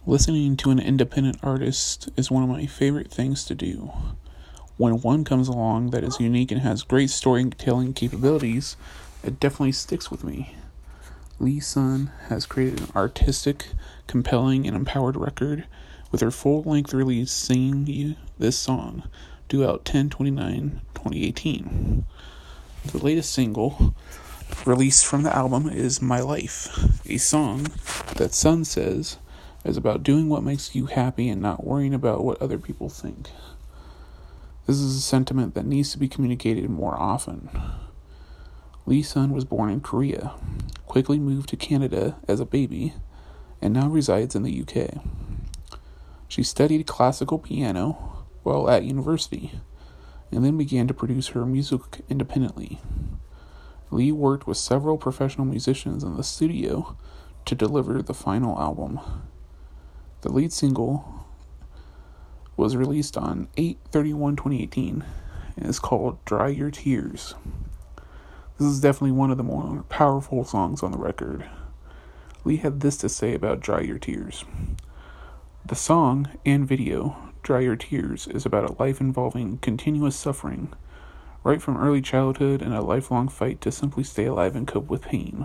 Listening to an independent artist is one of my favorite things to do. When one comes along that is unique and has great storytelling capabilities, it definitely sticks with me. Lee Sun has created an artistic, compelling, and empowered record with her full-length release Singing You This Song, due out 10/29/2018. The latest single released from the album is My Life, a song that Sun says is about doing what makes you happy and not worrying about what other people think. This is a sentiment that needs to be communicated more often. Lee Sun was born in Korea, quickly moved to Canada as a baby, and now resides in the UK. She studied classical piano while at university, and then began to produce her music independently. Lee worked with several professional musicians in the studio to deliver the final album. The lead single was released on 8/31/2018 and is called Dry Your Tears. This is definitely one of the more powerful songs on the record. Lee had this to say about Dry Your Tears. The song and video, Dry Your Tears, is about a life involving continuous suffering, right from early childhood and a lifelong fight to simply stay alive and cope with pain.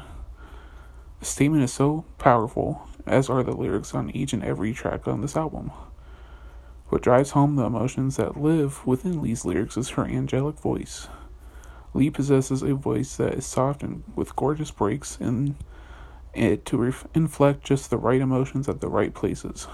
The statement is so powerful, as are the lyrics on each and every track on this album. What drives home the emotions that live within Lee's lyrics is her angelic voice. Lee possesses a voice that is soft and with gorgeous breaks in it to inflect just the right emotions at the right places.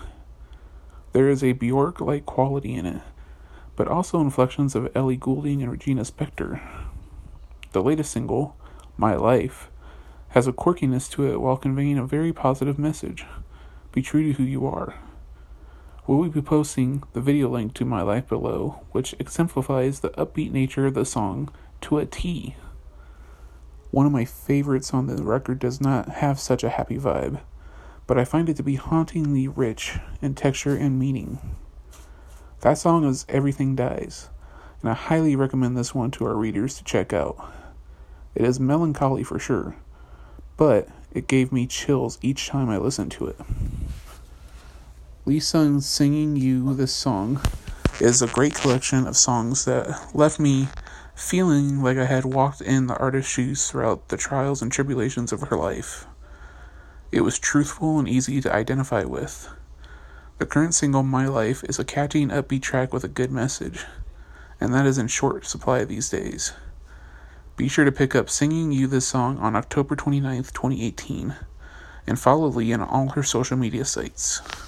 There is a Bjork-like quality in it, but also inflections of Ellie Goulding and Regina Spektor. The latest single, My Life, has a quirkiness to it while conveying a very positive message. Be true to who you are. We'll be posting the video link to My Life below, which exemplifies the upbeat nature of the song to a T. One of my favorites on the record does not have such a happy vibe, but I find it to be hauntingly rich in texture and meaning. That song is Everything Dies, and I highly recommend this one to our readers to check out. It is melancholy for sure, but it gave me chills each time I listened to it. Lee Sun's Singing You This Song is a great collection of songs that left me feeling like I had walked in the artist's shoes throughout the trials and tribulations of her life. It was truthful and easy to identify with. The current single, My Life, is a catchy and upbeat track with a good message, and that is in short supply these days. Be sure to pick up Singing You This Song on October 29th, 2018, and follow Lee on all her social media sites.